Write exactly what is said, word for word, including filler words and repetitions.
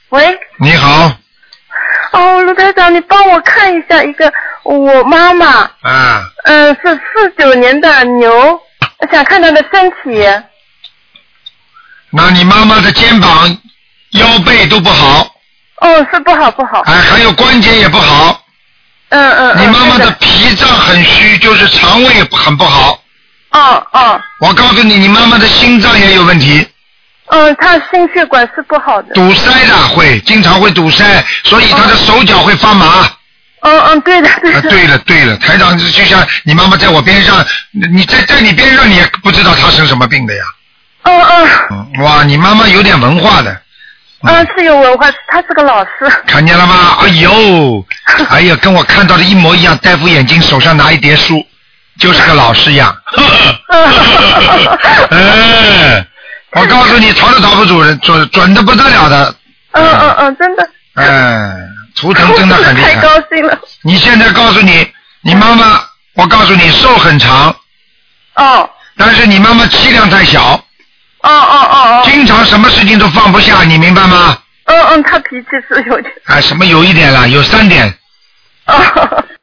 喂。 你好。 哦，卢台长，你帮我看一下一个我妈妈。 啊。 嗯、呃，是四九年的牛，我想看她的身体。 那你妈妈的肩膀、腰背都不好。 哦，是不好不好。 哎，还有关节也不好。 嗯嗯。 你妈妈的脾脏很虚，就是肠胃很不好。 哦哦。 我告诉你，你妈妈的心脏也有问题。 嗯，她心血管是不好的。 堵塞的会，经常会堵塞，所以她的手脚会发麻。 嗯嗯，对的对的。 啊，对了对了，台长就像你妈妈在我边上，你在在你边上，你也不知道她生什么病的呀。 嗯嗯。 嗯，哇，你妈妈有点文化的。 嗯，嗯是有文化，她是个老师。 看见了吗？哎呦，哎呀，跟我看到的一模一样，戴副眼镜，手上拿一叠书，就是个老师样。嗯，我告诉你，逃都逃不住，准准的不得了的。 嗯嗯嗯，真的。 嗯，图腾真的很厉害。 太高兴了。 你现在告诉你，你妈妈，我告诉你，寿很长。 哦。 但是你妈妈气量太小。 哦哦哦哦。 经常什么事情都放不下，你明白吗？ 嗯嗯，她脾气是有点。 哎，什么有一点啦，有三点。 哦。